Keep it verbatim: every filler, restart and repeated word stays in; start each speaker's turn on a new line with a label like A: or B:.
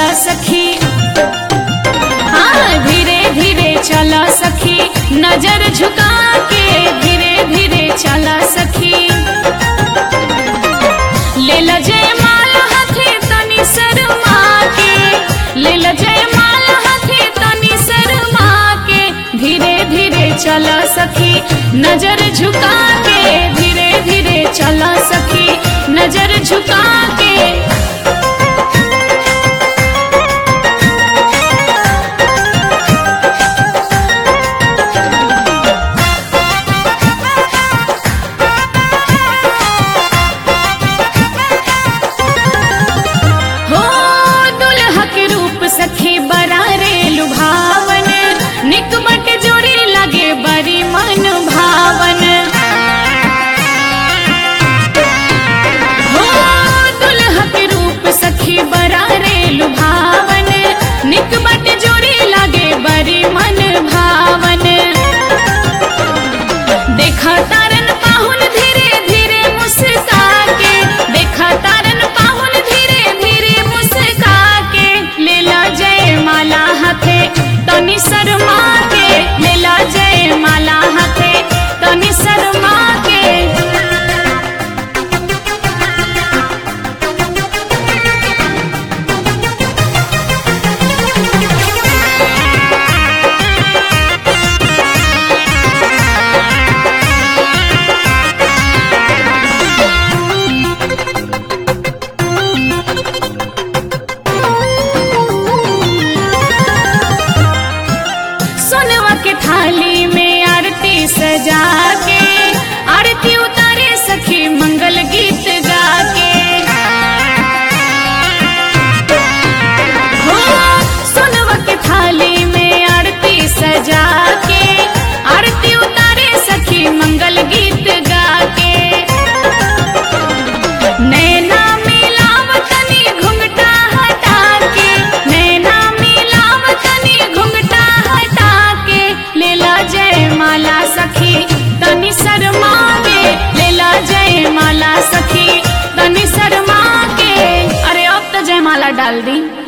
A: सखी, हाँ धीरे धीरे चला सखी, नजर झुका के धीरे धीरे चला सखी। ले ल जय माल हाथे तनी शर्मा के, ले ल जय माल हाथे तनी शर्मा के, धीरे धीरे चला सखी, नजर झुका के धीरे धीरे चला सखी, नजर झुका के। सखी बरा रे लुभावन, निकबट जोड़ी लगे बड़ी मन भावन। हो दुल्हा के रूप सखी बरा रे लुभावन, निकबट जोड़ी लगे बड़ी मन भावन। देखा तारन पाहुन धीरे धीरे मुस्का के, देखा तारन पाहुन धीरे धीरे मुस्का के, लेला जय माला हाथे तनी शर्मा के, लेला जय माला हाथे तनी शर्मा के। थाली में आरती सजा के, आरती उतारे सखी मंगल गीत गा के। हो सोनवा के थाली में आरती सजा के, आरती उतारे सखी मंगल गीत गा के। नैना मिलाव तनी घुंघटा हटा के, नैना मिलाव तनी घुंघटा हटा के, लेला जय माला सखी तनी शर्मा के, लेला जय माला सखी तनी शर्मा के। अरे अब तो जय माला डाल दी।